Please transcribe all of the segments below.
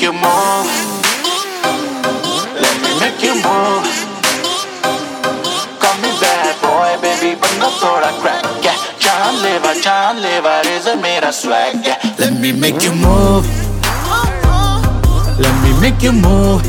make you move. Let me make you move. Call me bad boy, baby, बंदा थोड़ा crack, yeah. जानलेवा razor मेरा swag, yeah. Let me make you move. Let me make you move.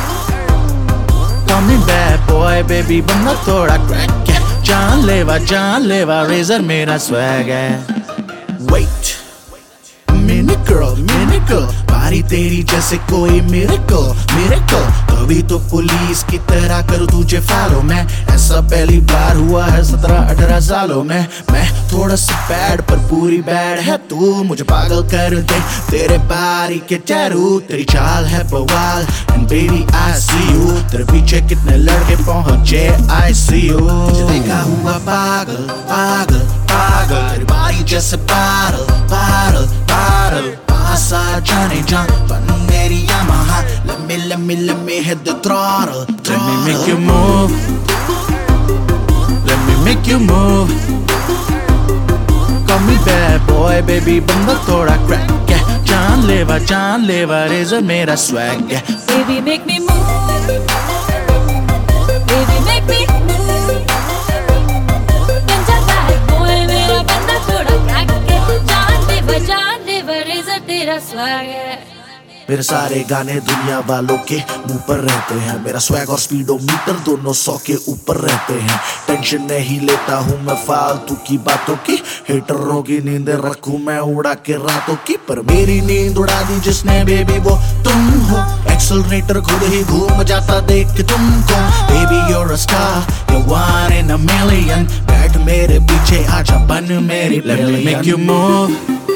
Call me bad boy, baby, बंदा थोड़ा crack, yeah. जानलेवा razor मेरा swag, yeah. Wait, minute girl, बारी तेरी जैसे कोई miracle. कभी तो पुलिस की तरह करूँ तुझे फॉलो, मैं ऐसा पहली बार हुआ है 17-18 सालों में. मैं थोड़ा सा बैड पर पूरी बैड है तू, मुझे पागल कर दे तेरे बारी के टैटू. तेरी चाल है बवाल and baby I see you. तेरे पीछे कितने लड़के पहुंचे I see you. मुझे देखा हुआ पागल तेरी बारी जैसे पागल पास आ जाने जा बन मेरी Yamaha. Let me hit the throttle. Let me make you move. Let me make you move. Call me bad boy, baby, बंदा थोड़ा crack, yeah. जानलेवा रेज़र मेरा swag, yeah. Baby make me move. Baby make me move. बंदा bad boy मेरा बंदा थोड़ा crack, yeah. जानलेवा razor तेरा swag है. मेरे सारे गाने दुनिया वालों के मुंह पर रहते हैं. मेरा स्वैग और स्पीडोमीटर दोनों 100 के ऊपर रहते हैं. टेंशन नहीं लेता हूँ मैं फालतू की बातों की. हेटरों की नींद रखूँ मैं उड़ा के रातों की, पर मेरी नींद उड़ा दी जिसने बेबी वो तुम हो. एक्सेलरेटर खुद ही घूम जाता देख के तुमको. Baby you're a star, you're one in a million. बैठ मेरे पीछे आजा बन मेरी Let me make you move.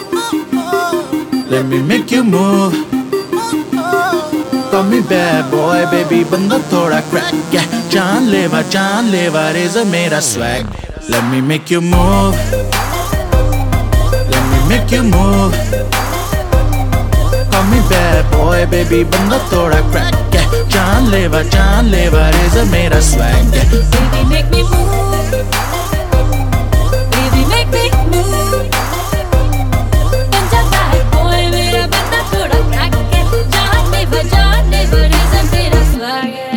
Let me make you move. Call me bad boy, baby, बंदा थोड़ा crack, yeah. जानलेवा रेज़र मेरा swag. Let me make you move. Let me make you move. Call me bad boy, baby, बंदा थोड़ा crack, yeah. जानलेवा razor मेरा swag, yeah. Baby make me move. Baby make me move. बंदा bad boy मेरा बंदा थोड़ा crack, yeah. जानलेवा razor तेरा swag है.